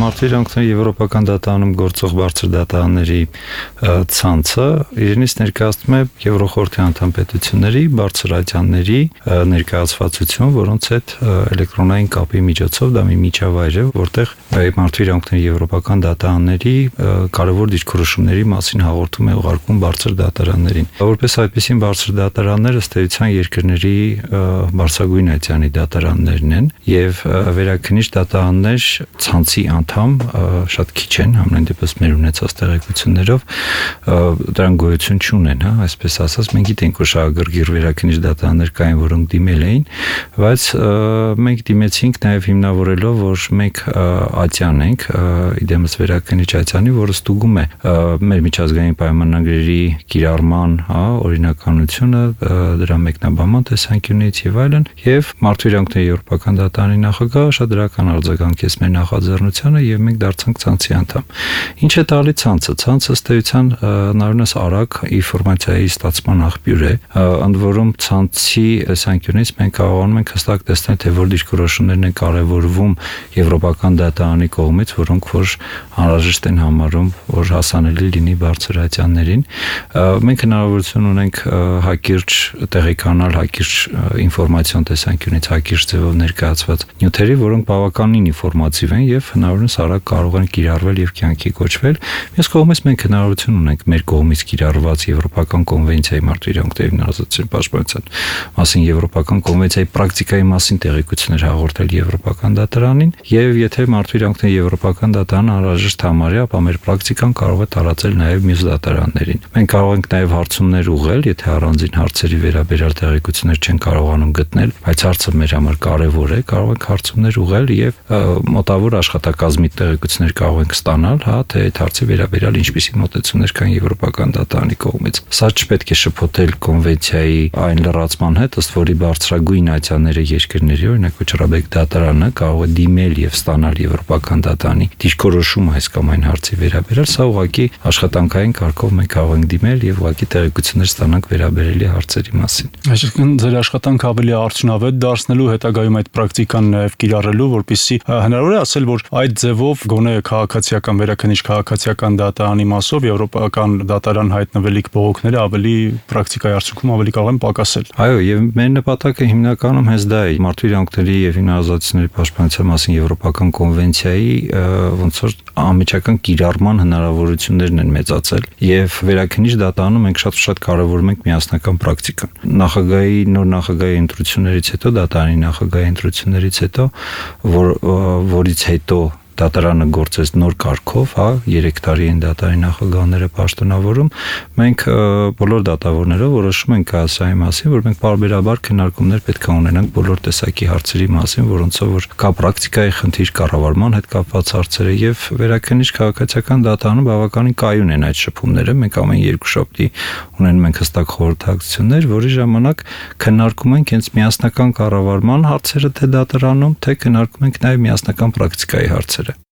Մարդու իրավունքների եվրոպական դատարանում գործող բարձր դատարանների ցանցը իրենից ներկայացնում է Եվրոխորհրդի անդամ պետությունների բարձր ատյանների ներկայացվածություն, որոնց հետ էլեկտրոնային կապի միջոցով դա մի միջավայր է, որտեղ մարդու իրավունքների եվրոպական դատարանների կարևոր դիրքորոշումների մասին հաղորդում է ուղարկում բարձր դատարաններին։ Որպես այդպիսին բարձր դատարանները ըստ էության երկրների բարձրագույն ատյանի դատարաններն են եւ վերաքննիչ դատարաններ ցանցի անդամ շատ քիչ են, ամեն դեպս մեր ունեցած տեղեկություններով դրան գոյություն չունեն, հա, այսպես ասած, մենք գիտենք, որ շահագրգիռ վերաքննիչ դատարաններ կային, որոնք դիմել էին, բայց մենք դիմեցինք նաև հիմնավորելով, որ մենք ատյան ենք, իդեմս վերաքննիչ ատյանի, որը ստուգում է մեր միջազգային պայմանագրերի կիրառման, հա, օրինականությունը, դրա մեկնաբանման տեսանկյունից եւ այլն, եւ մարդու իրավունքների եվրոպական դատարանի նախագահը շատ դրական արձագանքեց մեր նախաձեռնությանը եւ մենք դարձանք ցանցի անդամ։ Ինչ է տալի ցանցը։ Ցանցը ըստ էության նույնպես արագ ինֆորմացիայի ստացման աղբյուր է, ընդ որում ցանցի տեսանկյունից մենք կարողանում ենք հստակ տեսնել, թե որ դիրքորոշումներն են կարևորվում եվրոպական դատարանի կողմից, որոնք որ անհրաժեշտ են համարում, որ հասանելի լինի բարձր ատյաններին։ Մենք հնարավորություն ունենք հակիրճ տեղեկանալ, հակիրճ ինֆորմացիոն տեսանկյունից հակիրճ ձևով ներկայացված նյութերի, որոնք բավականին ինֆորմատիվ են եւ հնարավորինս արագ կարող են կիրառվել եւ կյանքի կոչվել։ Մյուս կողմից մենք հնարավորություն ունենք մեր կողմից կիրառված Եվրոպական կոնվենցիայի մարդու իրավունքների հանրազատության պաշտպանության մասին Եվրոպական կոնվենցիայի պրակտիկայի մասին տեղեկություններ հաղորդել Եվրոպական դատարանին եւ եթե մարդու իրավունքների Եվրոպական դատարանը անհրաժեշտ համարի, ապա մեր պրակտիկան կարող է տարածել նաեւ մյուս դատարաններին։ Մենք կարող ենք նաեւ հարցումներ ուղղել, եթե առանձին հարցերի վերաբերյալ տեղեկություններ չեն կարողանում գտնել, բայց հարցը մեր համար կարեւոր է, կարող ենք հարցումներ ուղղել եւ մոտավոր աշխատակազմի տեղեկություններ կարող ենք ստանալ, հա, թե այդ հարցի վերաբերյալ ինչպիսի մոտեցումներ կան Եվրոպական դատարանի կողմից։ Սա չպետք է շփոթել կոնվենցիայի այն լրացման հետ, ըստ որի բարձրագույն ատյանները երկրների, օրինակ Վճռաբեկ դատարանը կարող է դիմել եւ ստանալ Եվրոպական դատարանի դիրքորոշում այս կամ այն հարցի վերաբերյալ, սա ուղղակի աշխատանքային կարգով մենք կարող ենք դիմել եւ ուղղակի տեղեկություններ ստանանք վերաբերելի հարցերի մասին։ Այսինքն ձեր աշխատանքը ավելի արդյունավետ դարձնելու, հետագայում այդ պրակտիկան նաեւ կիրառելու, որպեսզի հնարավոր է ասել, որ այդ ձևով գոնե քաղաքացիական վերաքննիչ քաղաքացիական դատարանի մասով եվրոպական դատարան հայտնվելիք բողոքները ավելի պրակտիկայի արդյունքում ավելի կարող են պակասել։ Այո, եւ մեր նպատակը հիմնականում հենց դա է, մարդու իրավունքների եւ ինքնազգացությունների պաշտպանության մասին Եվրոպական կոնվենցիայի ոնց որ անմիջական կիրառման հնարավորություններն են մեծացել եւ վերաքննիչ դատարանում մենք շատ կարեւորում ենք միասնական պրակտիկան։ Նոր նախագահի ընտրություններից հետո, դատարանի նախագահի ընտրություններից հետո, որից հետո դատարանը գործեց նոր կարգով, հա, 3 տարի են դատարանի նախագահները պաշտոնավորում, մենք բոլոր դատավորներով որոշում ենք կայացայի մասին, որ մենք բարբերաբար քննարկումներ պետք է ունենանք բոլոր տեսակի հարցերի մասին, որոնցով որ կա պրակտիկայի խնդիր, կառավարման հետ կապված հարցերը եւ վերաքննիչ քաղաքացիական դատարանում բավականին կայուն են այդ շփումները, մենք ամեն երկուշաբթի ունենում ենք հստակ խորհրդակցություններ, որի ժամանակ քննարկում ենք հենց միասնական կառավարման հարցերը թե դատարանում, թե քննարկում ենք նաեւ միասնական պրակտիկայի հարցերը։